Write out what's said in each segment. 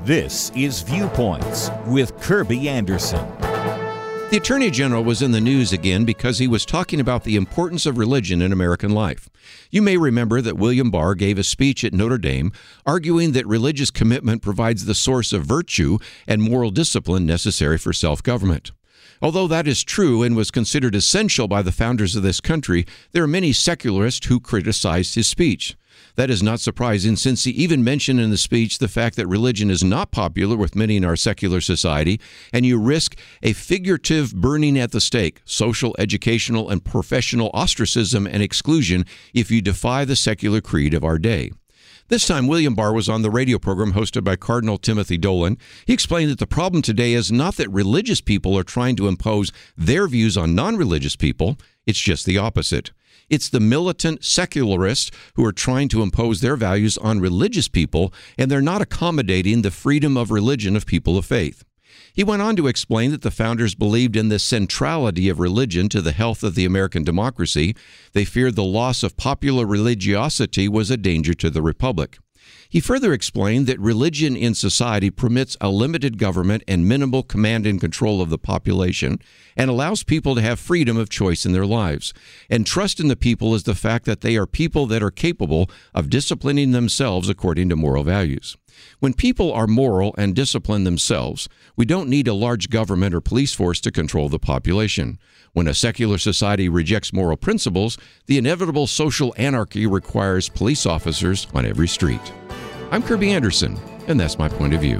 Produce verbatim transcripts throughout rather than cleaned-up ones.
This is Viewpoints with Kirby Anderson. The Attorney General was in the news again because he was talking about the importance of religion in American life. You may remember that William Barr gave a speech at Notre Dame arguing that religious commitment provides the source of virtue and moral discipline necessary for self-government. Although that is true and was considered essential by the founders of this country, there are many secularists who criticized his speech. That is not surprising, since he even mentioned in the speech the fact that religion is not popular with many in our secular society, and you risk a figurative burning at the stake, social, educational, and professional ostracism and exclusion if you defy the secular creed of our day. This time, William Barr was on the radio program hosted by Cardinal Timothy Dolan. He explained that the problem today is not that religious people are trying to impose their views on non-religious people. It's just the opposite. It's the militant secularists who are trying to impose their values on religious people, and they're not accommodating the freedom of religion of people of faith. He went on to explain that the founders believed in the centrality of religion to the health of the American democracy. They feared the loss of popular religiosity was a danger to the republic. He further explained that religion in society permits a limited government and minimal command and control of the population and allows people to have freedom of choice in their lives. And trust in the people is the fact that they are people that are capable of disciplining themselves according to moral values. When people are moral and discipline themselves, we don't need a large government or police force to control the population. When a secular society rejects moral principles, the inevitable social anarchy requires police officers on every street. I'm Kirby Anderson, and that's my point of view.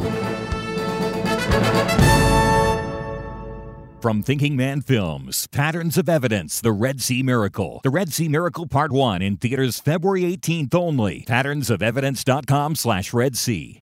From Thinking Man Films, Patterns of Evidence, The Red Sea Miracle. The Red Sea Miracle Part one in theaters February eighteenth only. patterns of evidence dot com slash Red Sea.